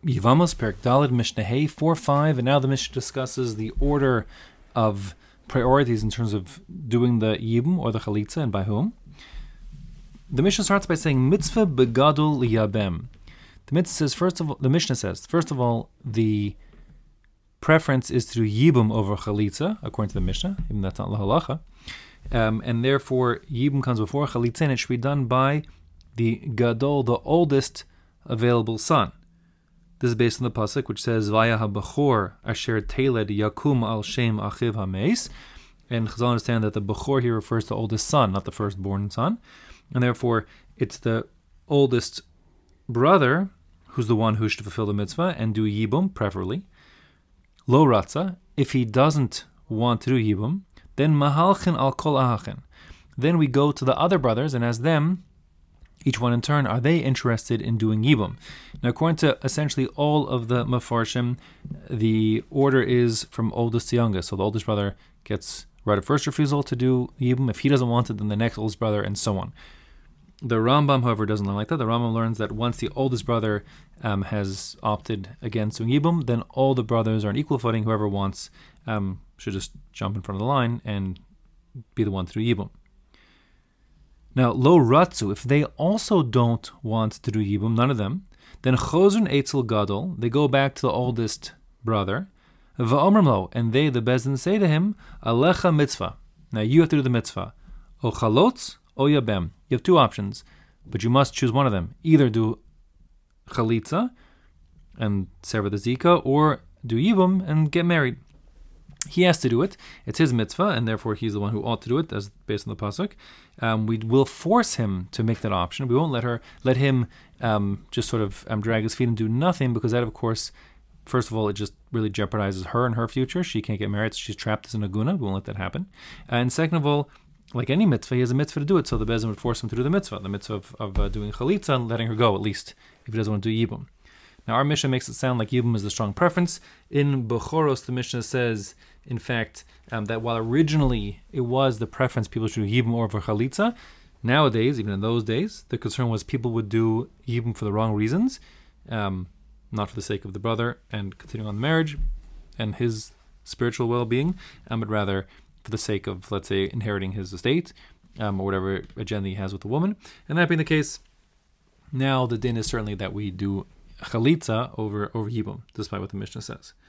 Yevamos, Perek Daled, Mishnah Hey 4-5, and now the Mishnah discusses the order of priorities in terms of doing the Yibum or the Chalitza, and by whom. The Mishnah starts by saying Mitzvah begadol liyabem. The Mishnah says, first of all, the preference is to do Yibum over Chalitza, according to the Mishnah, even that's not lahalacha, and therefore Yibum comes before Chalitza, and it should be done by the Gadol, the oldest available son. This is based on the pasuk which says Vaya ha-bechor asher teled yakum al shem achiv hameis, and Chazal understand that the bechor here refers to oldest son, not the firstborn son, and therefore it's the oldest brother who's the one who should fulfill the mitzvah and do yibum preferably. Lo ratza, if he doesn't want to do yibum, then mahalchin al kol ahachin. Then we go to the other brothers and ask them, each one in turn, are they interested in doing Yibum? Now, according to essentially all of the Mefarshim, the order is from oldest to youngest. So the oldest brother gets right of first refusal to do Yibum. If he doesn't want it, then the next oldest brother, and so on. The Rambam, however, doesn't learn like that. The Rambam learns that once the oldest brother has opted against doing Yibum, then all the brothers are on equal footing. Whoever wants should just jump in front of the line and be the one to do Yibum. Now, lo ratzu, if they also don't want to do Yibum, none of them, then chozun eitzel gadol, they go back to the oldest brother, va'omrim lo, and they, the Bezdin, say to him, alecha mitzvah. Now you have to do the mitzvah. O chalotz, o yabem. You have two options, but you must choose one of them. Either do chalitza and sever the zika, or do Yibum and get married. He has to do it. It's his mitzvah, and therefore he's the one who ought to do it, as based on the pasuk. We will force him to make that option. We won't let him just sort of drag his feet and do nothing, because that, of course, first of all, it just really jeopardizes her and her future. She can't get married, so she's trapped as an aguna. We won't let that happen. And second of all, like any mitzvah, he has a mitzvah to do it, so the Bezdin would force him to do the mitzvah of doing chalitza and letting her go, at least, if he doesn't want to do Yibum. Now, our Mishnah makes it sound like Yibum is the strong preference. In Bechoros, the Mishnah says, in fact, that while originally it was the preference people should do Yibum over Chalitza, nowadays, even in those days, the concern was people would do Yibum for the wrong reasons, not for the sake of the brother and continuing on the marriage and his spiritual well-being, but rather for the sake of, let's say, inheriting his estate, or whatever agenda he has with the woman. And that being the case, now the din is certainly that we do Chalitza over Yibum, despite what the Mishnah says.